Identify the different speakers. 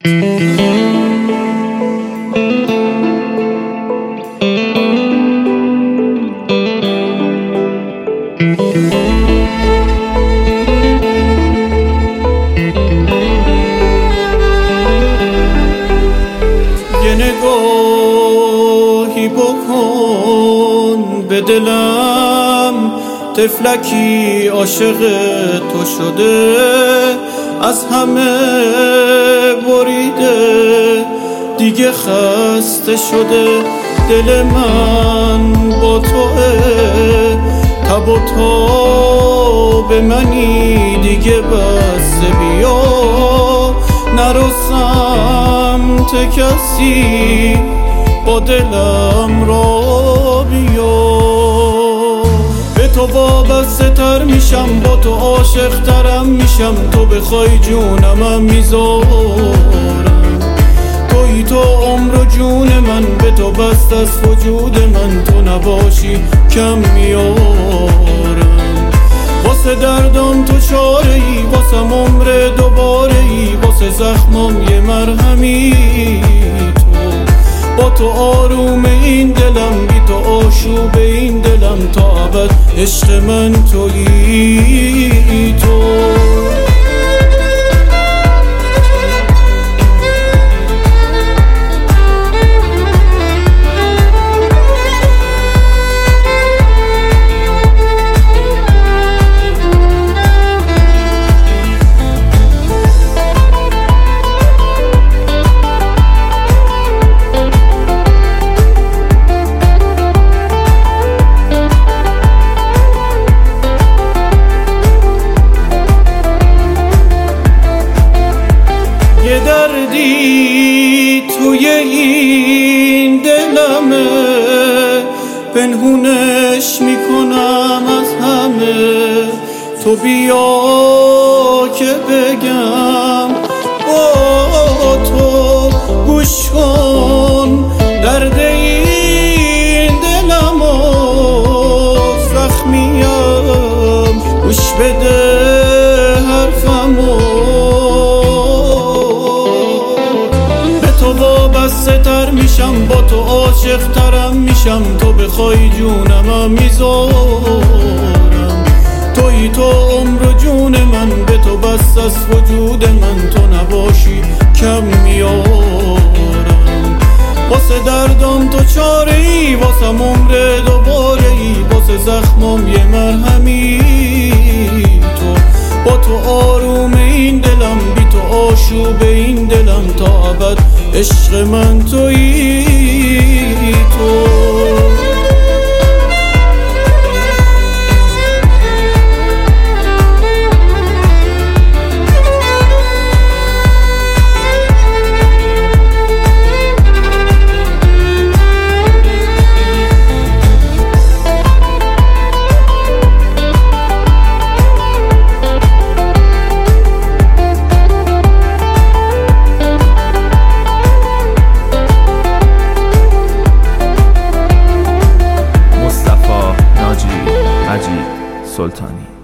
Speaker 1: یه نگاهی بکن به دلم، طفلکی عاشق تو شده، از همه بریده دیگه خسته شده. دل من با توه، تب و تاب منی دیگه، بس بیا نرو سمت کسی، با دلم را بیا. به تو وابسته تر میشم، با تو عاشق ترم میشم، تو بخوای جونمم میذارم. تویی تو عمر و جون من، به تو بست از وجود من، تو نباشی کم میارم. واسه دردم تو چاره ای، واسه عمر دوباره ای، واسه زخمم یه مرهمی تو. با تو آروم این دلم، بی تو آشوب این دلم، تا ابد عشق من تویی تو. یه دردی توی این دلمه، پنهونش میکنم از همه. تو بیا که بگم با تو، گوش کن درد این دلم و زخمیم، گوش بده حرفمو. وابسته تر میشم، با تو عاشق ترم میشم، تو بخوای جونمم میذارم. تویی تو عمر و جون من، به تو بست از وجود من، تو نباشی کم میارم. واسه دردم تو چاره ای، واسه عمر دوباره ای، واسه زخمم یه مرهمی تو. با تو آروم این دلم، بی تو آشوب این دلم، تا ابد عشق من تویی تو.
Speaker 2: سلطانی.